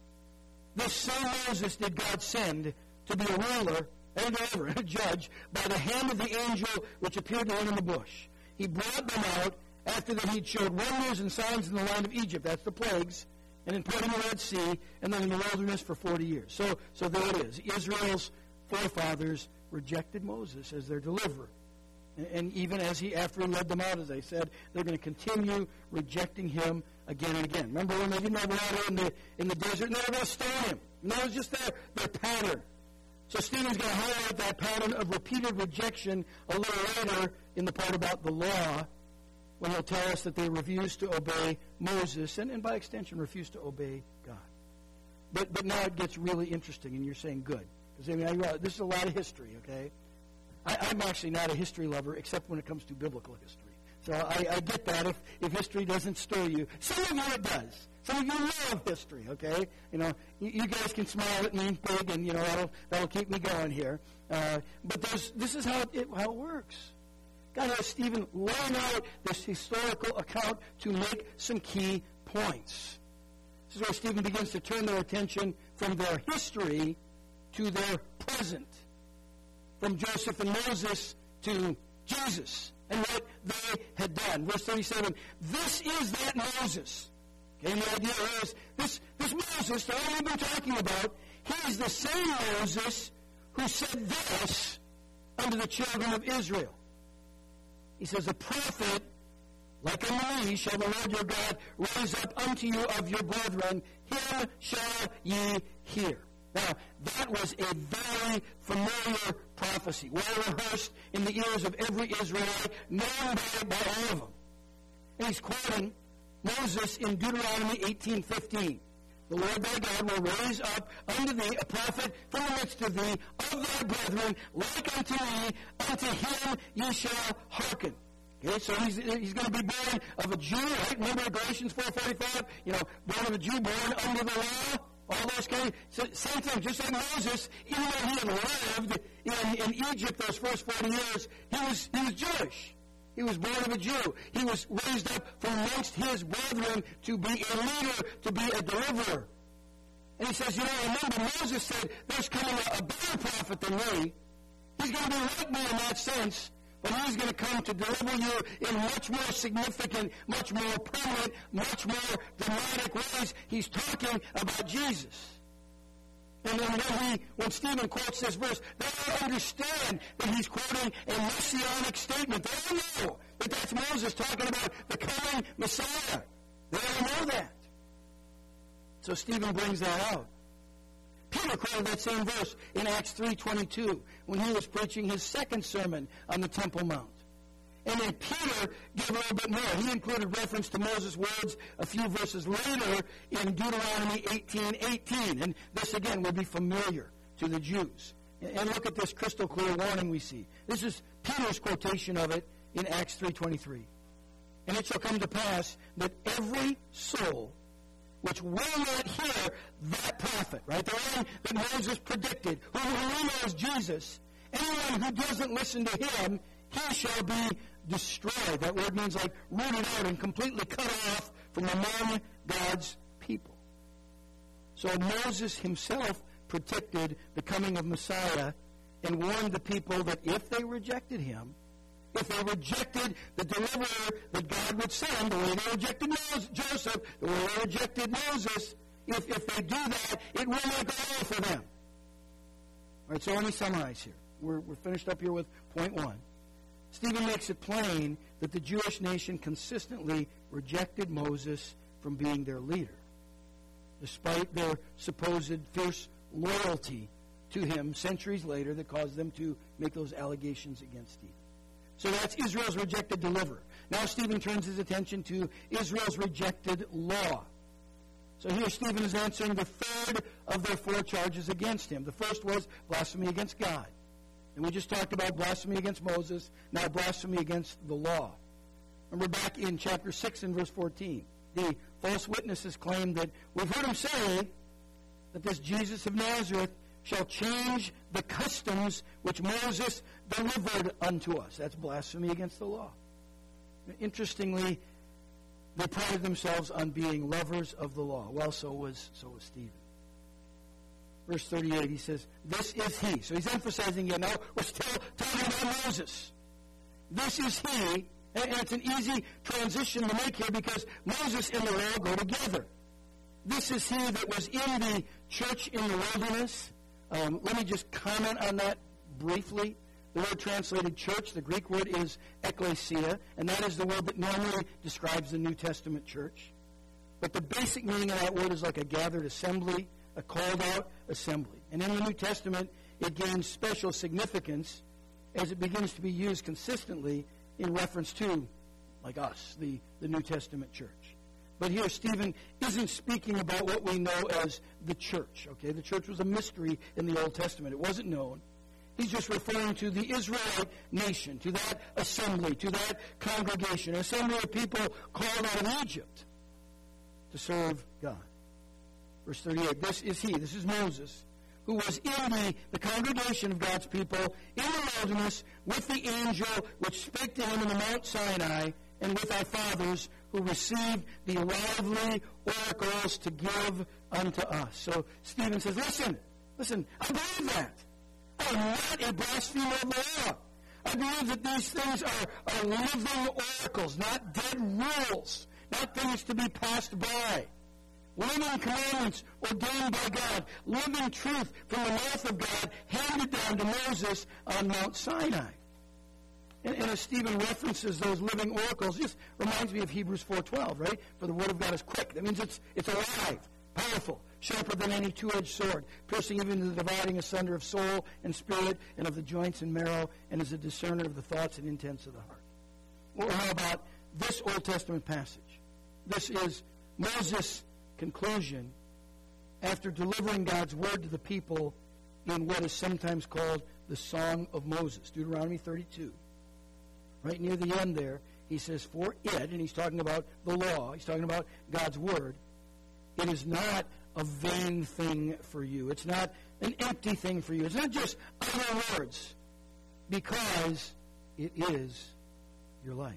this same Moses did God send to be a ruler and a deliverer and a judge by the hand of the angel which appeared to him in the bush. He brought them out after that he'd showed wonders and signs in the land of Egypt. That's the plagues. And in parting the Red Sea, and then in the wilderness for forty years. So, so there it is. Israel's forefathers rejected Moses as their deliverer. And, and even as he, after he led them out, as I said, they're going to continue rejecting him again and again. Remember when they didn't have water in the, in the desert, and they were going to stone him. And that was just their, their pattern. So Stephen's going to highlight that pattern of repeated rejection a little later in the part about the law, when he'll tell us that they refused to obey Moses, and, and by extension refused to obey God. But but now it gets really interesting, and you're saying good. Because I mean, I, this is a lot of history, okay? I, I'm actually not a history lover, except when it comes to biblical history. So I, I get that if, if history doesn't stir you. Some of you it does. Some of you love history, okay? You know, you, you guys can smile at me big, and, you know, that'll, that'll keep me going here. Uh, but there's, this is how it, how it works. God has Stephen laying out this historical account to make some key points. This is where Stephen begins to turn their attention from their history to their present. From Joseph and Moses to Jesus and what they had done. Verse thirty-seven, this is that Moses. Okay, the idea is, this, this Moses that we've been talking about, he is the same Moses who said this unto the children of Israel. He says, a prophet like unto me shall the Lord your God raise up unto you of your brethren, him shall ye hear. Now, that was a very familiar prophecy, well rehearsed in the ears of every Israelite, known by, by all of them. And he's quoting Moses in Deuteronomy eighteen fifteen. The Lord thy God will raise up unto thee a prophet from the midst of thee, of thy brethren, like unto me, unto him ye shall hearken. Okay, so he's, he's going to be born of a Jew, right? Remember Galatians four forty-five? You know, born of a Jew, born under the law, all those kind of, so, same thing, just like Moses, even though he had lived in, in Egypt those first forty years, he was, he was Jewish. He was born of a Jew. He was raised up from amongst his brethren to be a leader, to be a deliverer. And he says, you know, remember Moses said, there's coming a, a better prophet than me. He's going to be like me in that sense, but he's going to come to deliver you in much more significant, much more permanent, much more dramatic ways. He's talking about Jesus. And then when, he, when Stephen quotes this verse, they all understand that he's quoting a messianic statement. They all know that that's Moses talking about the coming Messiah. They all know that. So Stephen brings that out. Peter quoted that same verse in Acts three twenty-two when he was preaching his second sermon on the Temple Mount. And then Peter gave a little bit more. He included reference to Moses' words a few verses later in Deuteronomy eighteen eighteen. And this, again, will be familiar to the Jews. And look at this crystal clear warning we see. This is Peter's quotation of it in Acts three twenty-three. And it shall come to pass that every soul which will not hear that prophet, right, the one that Moses predicted, who we know as Jesus, anyone who doesn't listen to him, he shall be destroyed. That word means like rooted out and completely cut off from among God's people. So Moses himself predicted the coming of Messiah and warned the people that if they rejected him, if they rejected the deliverer that God would send, the way they rejected Moses, Joseph, the way they rejected Moses, if, if they do that, it will not go well for them. All right, so let me summarize here. We're, we're finished up here with point one. Stephen makes it plain that the Jewish nation consistently rejected Moses from being their leader, despite their supposed fierce loyalty to him centuries later that caused them to make those allegations against Stephen. So that's Israel's rejected deliverer. Now Stephen turns his attention to Israel's rejected law. So here Stephen is answering the third of their four charges against him. The first was blasphemy against God. And we just talked about blasphemy against Moses, now blasphemy against the law. Remember back in chapter six and verse fourteen, the false witnesses claimed that we've heard him say that this Jesus of Nazareth shall change the customs which Moses delivered unto us. That's blasphemy against the law. Interestingly, they prided themselves on being lovers of the law. Well, so was so was Stephen. Verse thirty-eight, he says, this is he. So he's emphasizing again. Now we're still talking about Moses. This is he. And it's an easy transition to make here because Moses and the law go together. This is he that was in the church in the wilderness. Um, let me just comment on that briefly. The word translated church, the Greek word is ekklesia, and that is the word that normally describes the New Testament church. But the basic meaning of that word is like a gathered assembly, a called-out assembly. And in the New Testament, it gains special significance as it begins to be used consistently in reference to, like us, the, the New Testament church. But here, Stephen isn't speaking about what we know as the church. Okay, the church was a mystery in the Old Testament. It wasn't known. He's just referring to the Israelite nation, to that assembly, to that congregation, an assembly of people called out of Egypt to serve God. Verse thirty-eight, this is he, this is Moses, who was in the, the congregation of God's people in the wilderness with the angel which spake to him in the Mount Sinai, and with our fathers who received the lively oracles to give unto us. So Stephen says, listen, listen, I believe that. I am not a blasphemer of the law. I believe that these things are, are living oracles, not dead rules, not things to be passed by. Living commandments ordained by God, living truth from the mouth of God, handed down to Moses on Mount Sinai. And, and as Stephen references those living oracles, just reminds me of Hebrews four twelve, right? For the word of God is quick. That means it's it's alive, powerful, sharper than any two-edged sword, piercing even to the dividing asunder of soul and spirit and of the joints and marrow, and is a discerner of the thoughts and intents of the heart. Well, how about this Old Testament passage? This is Moses' conclusion after delivering God's word to the people in what is sometimes called the Song of Moses, Deuteronomy thirty-two. Right near the end there, he says, for it, and he's talking about the law, he's talking about God's word, it is not a vain thing for you. It's not an empty thing for you. It's not just idle words, because it is your life.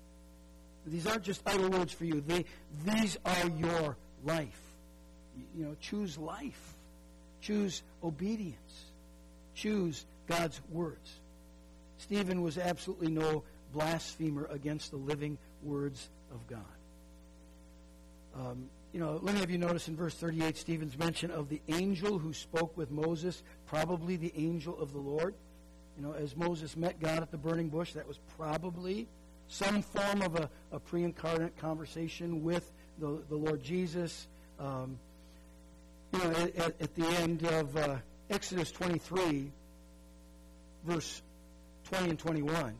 These aren't just idle words for you. They, these are your life. You know, choose life. Choose obedience. Choose God's words. Stephen was absolutely no blasphemer against the living words of God. Um, you know, let me have you notice in verse thirty-eight, Stephen's mention of the angel who spoke with Moses, probably the angel of the Lord. You know, as Moses met God at the burning bush, that was probably some form of a, a pre-incarnate conversation with the, the Lord Jesus. Um, you know, at, at the end of uh, Exodus twenty-three, verse twenty and twenty-one,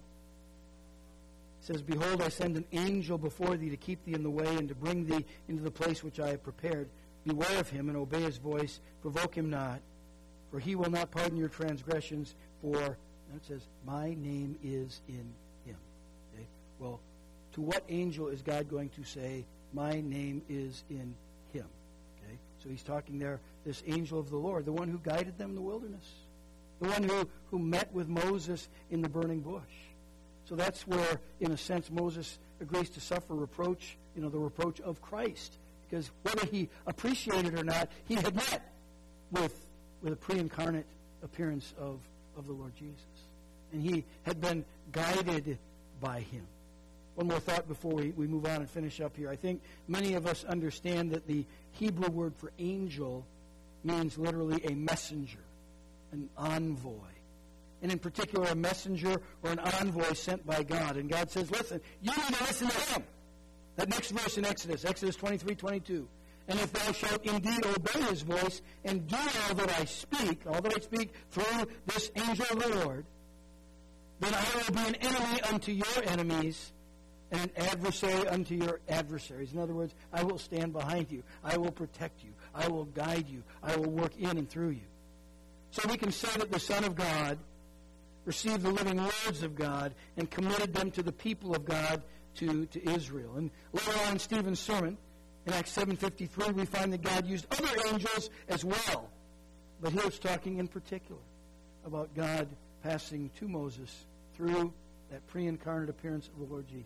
it says, "Behold, I send an angel before thee to keep thee in the way and to bring thee into the place which I have prepared. Beware of him and obey his voice. Provoke him not, for he will not pardon your transgressions, for," and it says, "my name is in him." Okay? Well, to what angel is God going to say, "My name is in him"? Okay? So he's talking there, this angel of the Lord, the one who guided them in the wilderness, the one who, who met with Moses in the burning bush. So that's where, in a sense, Moses agrees to suffer reproach, you know, the reproach of Christ. Because whether he appreciated it or not, he had met with, with a pre-incarnate appearance of, of the Lord Jesus. And he had been guided by him. One more thought before we, we move on and finish up here. I think many of us understand that the Hebrew word for angel means literally a messenger, an envoy. And in particular, a messenger or an envoy sent by God. And God says, listen, you need to listen to him. That next verse in Exodus, Exodus twenty-three twenty-two. "And if thou shalt indeed obey his voice and do all that I speak," all that I speak through this angel of the Lord, "then I will be an enemy unto your enemies and an adversary unto your adversaries." In other words, I will stand behind you. I will protect you. I will guide you. I will work in and through you. So we can say that the Son of God received the living words of God and committed them to the people of God, to, to Israel. And later on in Stephen's sermon, in Acts seven fifty-three, we find that God used other angels as well. But here it's talking in particular about God passing to Moses through that pre-incarnate appearance of the Lord Jesus.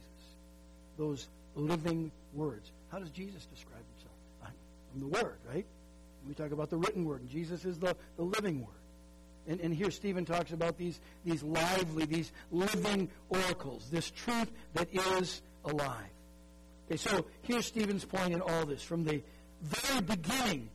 Those living words. How does Jesus describe himself? I'm, I'm the Word, right? And we talk about the written Word, and Jesus is the, the living Word. And, and here Stephen talks about these, these lively, these living oracles, this truth that is alive. Okay, so here's Stephen's point in all this. From the very beginning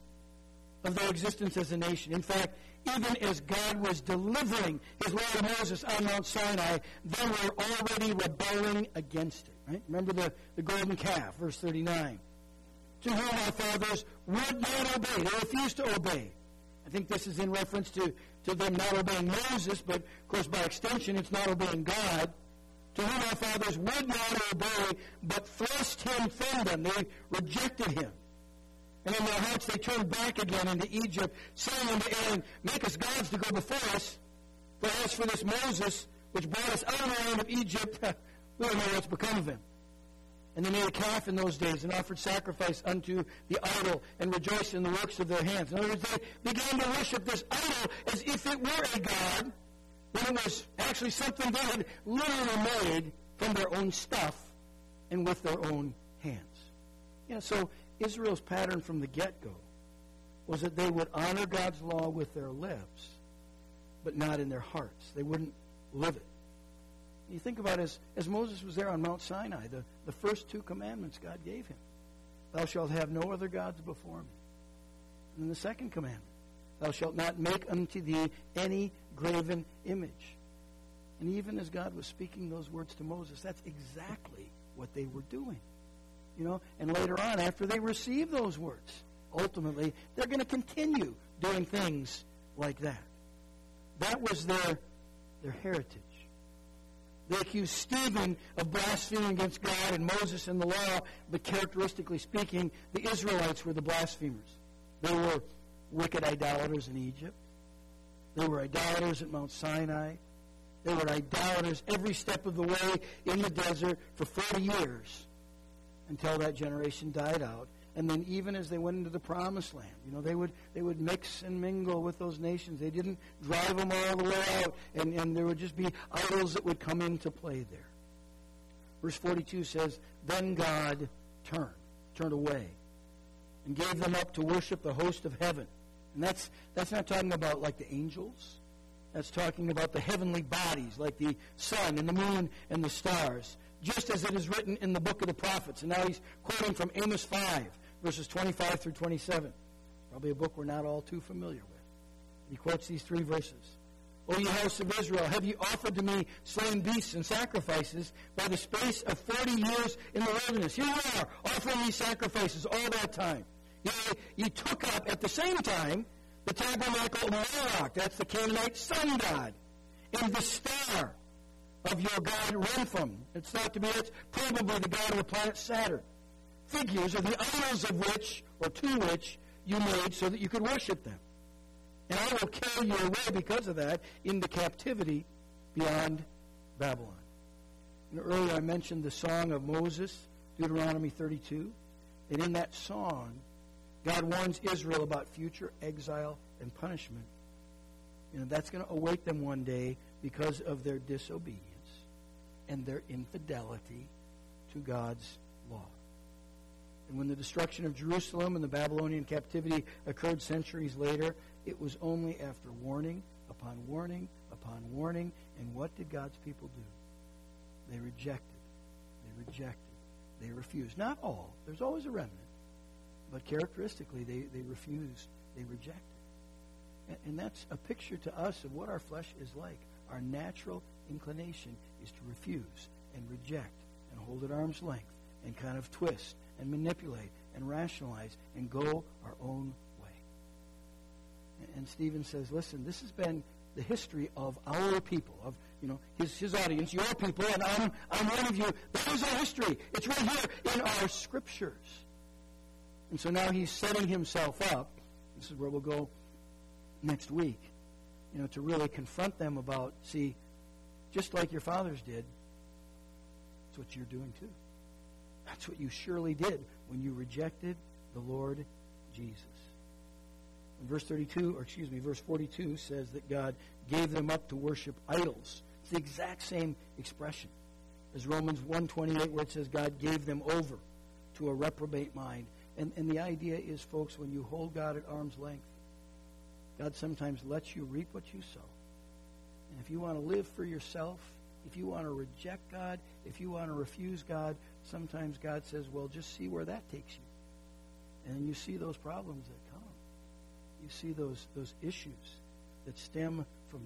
of their existence as a nation, in fact, even as God was delivering his law to Moses on Mount Sinai, they were already rebelling against it. Right? Remember the, the golden calf, verse thirty-nine. "To whom our fathers would not obey." They refused to obey. I think this is in reference to, to them not obeying Moses, but, of course, by extension, it's not obeying God. "To whom our fathers would not obey, but thrust him from them." They rejected him. "And in their hearts they turned back again into Egypt, saying unto Aaron, Make us gods to go before us. For as for this Moses, which brought us out of the land of Egypt, we don't know what's become of him." And they made a calf in those days and offered sacrifice unto the idol and rejoiced in the works of their hands. In other words, they began to worship this idol as if it were a god, when it was actually something they had literally made from their own stuff and with their own hands. You know, so Israel's pattern from the get-go was that they would honor God's law with their lips, but not in their hearts. They wouldn't live it. You think about it, as, as Moses was there on Mount Sinai, the, the first two commandments God gave him. "Thou shalt have no other gods before me." And then the second commandment, "Thou shalt not make unto thee any graven image." And even as God was speaking those words to Moses, that's exactly what they were doing. You know, and later on, after they received those words, ultimately, they're going to continue doing things like that. That was their, their heritage. They accused Stephen of blaspheming against God and Moses and the law, but characteristically speaking, the Israelites were the blasphemers. They were wicked idolaters in Egypt. They were idolaters at Mount Sinai. They were idolaters every step of the way in the desert for forty years until that generation died out. And then even as they went into the promised land, you know, they would they would mix and mingle with those nations. They didn't drive them all the way out, and, and there would just be idols that would come into play there. Verse forty-two says, "Then God turned, turned away, and gave them up to worship the host of heaven." And that's that's not talking about like the angels. That's talking about the heavenly bodies, like the sun and the moon and the stars, just as it is written in the book of the prophets. And now he's quoting from Amos five, verses twenty-five through twenty-seven. Probably a book we're not all too familiar with. He quotes these three verses. O ye house of Israel, have ye offered to me slain beasts and sacrifices by the space of forty years in the wilderness? Here you are, offering these sacrifices all that time. You, you took up, at the same time, the tabernacle of Moloch, that's the Canaanite sun god, and the star of your god Renphim. It's thought to be, it's probably the god of the planet Saturn. Figures of the idols of which, or to which, you made so that you could worship them. And I will carry you away because of that into captivity beyond Babylon. And earlier I mentioned the song of Moses, Deuteronomy thirty-two. And in that song, God warns Israel about future exile and punishment. You know, that's going to await them one day because of their disobedience and their infidelity to God's law. And when the destruction of Jerusalem and the Babylonian captivity occurred centuries later, it was only after warning upon warning upon warning. And what did God's people do? They rejected. They rejected. They refused. Not all. There's always a remnant. But characteristically, they, they refused. They rejected. And, and that's a picture to us of what our flesh is like. Our natural inclination is to refuse and reject and hold at arm's length and kind of twist and manipulate and rationalize and go our own way. And, and Stephen says, listen, this has been the history of our people, of you know his his audience, your people, and I'm I'm one of you. That is our history. It's right here in our scriptures. And so now he's setting himself up. This is where we'll go next week. You know, to really confront them about, see, just like your fathers did, that's what you're doing too. That's what you surely did when you rejected the Lord Jesus. And verse thirty-two, or excuse me, verse forty-two says that God gave them up to worship idols. It's the exact same expression as Romans one twenty-eight, where it says God gave them over to a reprobate mind. And, and the idea is, folks, when you hold God at arm's length, God sometimes lets you reap what you sow. And if you want to live for yourself, if you want to reject God, if you want to refuse God, sometimes God says, well, just see where that takes you. And then you see those problems that come. You see those, those issues that stem from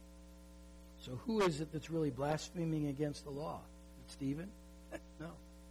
that. So who is it that's really blaspheming against the law? Is it Stephen? No.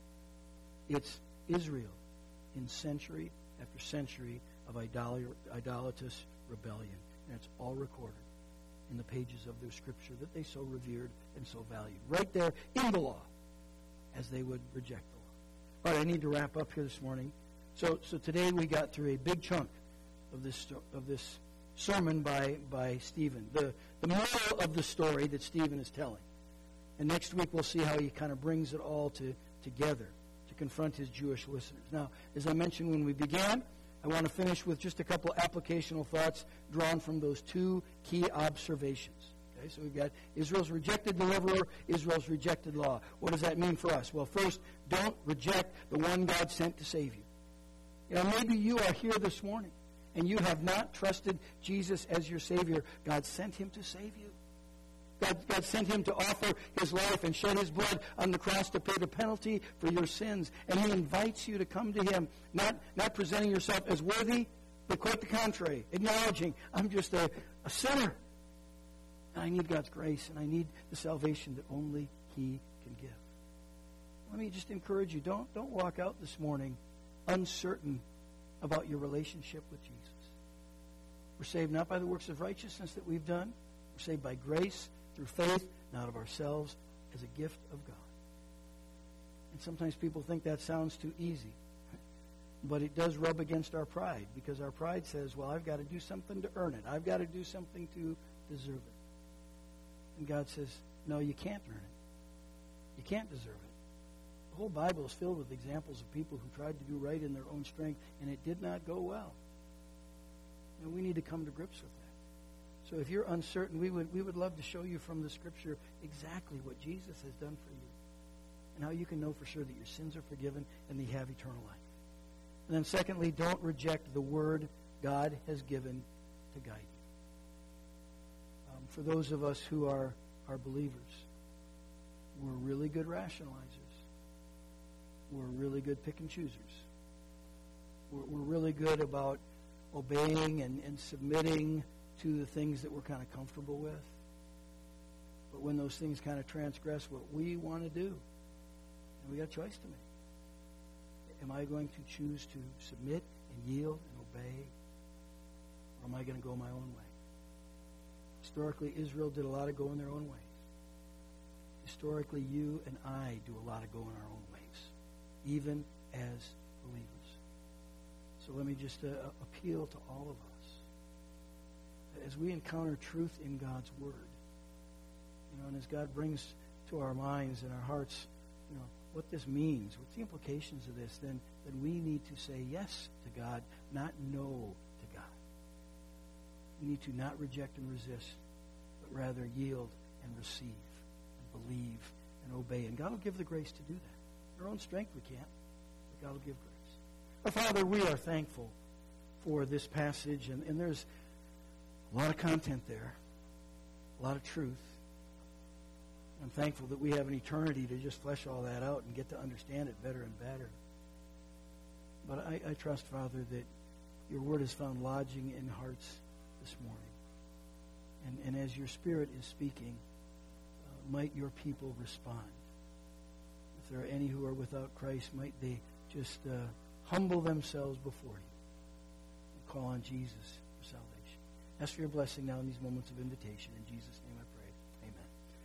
It's Israel in century after century of idol- idolatrous rebellion. And it's all recorded in the pages of their scripture that they so revered and so valued. Right there in the law, as they would reject the law. All right, I need to wrap up here this morning. So so today we got through a big chunk of this of this sermon by, by Stephen. The, the moral of the story that Stephen is telling. And next week we'll see how he kind of brings it all to, together to confront his Jewish listeners. Now, as I mentioned when we began, I want to finish with just a couple applicational thoughts drawn from those two key observations. Okay, so we've got Israel's rejected deliverer, Israel's rejected law. What does that mean for us? Well, first, don't reject the one God sent to save you. You know, maybe you are here this morning and you have not trusted Jesus as your Savior. God sent him to save you. God, God sent him to offer his life and shed his blood on the cross to pay the penalty for your sins. And he invites you to come to him, not, not presenting yourself as worthy, but quite the contrary, acknowledging, I'm just a, a sinner. And I need God's grace, and I need the salvation that only he can give. Let me just encourage you, don't, don't walk out this morning uncertain about your relationship with Jesus. We're saved not by the works of righteousness that we've done. We're saved by grace, through faith, not of ourselves, as a gift of God. And sometimes people think that sounds too easy. But it does rub against our pride, because our pride says, well, I've got to do something to earn it. I've got to do something to deserve it. And God says, no, you can't earn it. You can't deserve it. The whole Bible is filled with examples of people who tried to do right in their own strength, and it did not go well. And we need to come to grips with that. So if you're uncertain, we would we would love to show you from the Scripture exactly what Jesus has done for you and how you can know for sure that your sins are forgiven and that you have eternal life. And then secondly, don't reject the word God has given to guide you. Um, for those of us who are, are believers, we're really good rationalizers. We're really good pick and choosers. We're, we're really good about obeying and, and submitting to the things that we're kind of comfortable with. But when those things kind of transgress what we want to do, and we got a choice to make. Am I going to choose to submit and yield and obey? Or am I going to go my own way? Historically, Israel did a lot of going their own ways. Historically, you and I do a lot of going our own ways, even as believers. So let me just uh, appeal to all of us. As we encounter truth in God's Word, you know, and as God brings to our minds and our hearts, you know, what this means, what's the implications of this, then, then we need to say yes to God, not no to God. We need to not reject and resist, but rather yield and receive and believe and obey. And God will give the grace to do that. Our own strength we can't, but God will give grace. Our Father, we are thankful for this passage, and, and there's a lot of content there, a lot of truth. I'm thankful that we have an eternity to just flesh all that out and get to understand it better and better. But I, I trust, Father, that your word has found lodging in hearts this morning. And, and as your Spirit is speaking, uh, might your people respond. If there are any who are without Christ, might they just uh, humble themselves before you and call on Jesus for salvation. Ask for your blessing now in these moments of invitation. In Jesus' name I pray.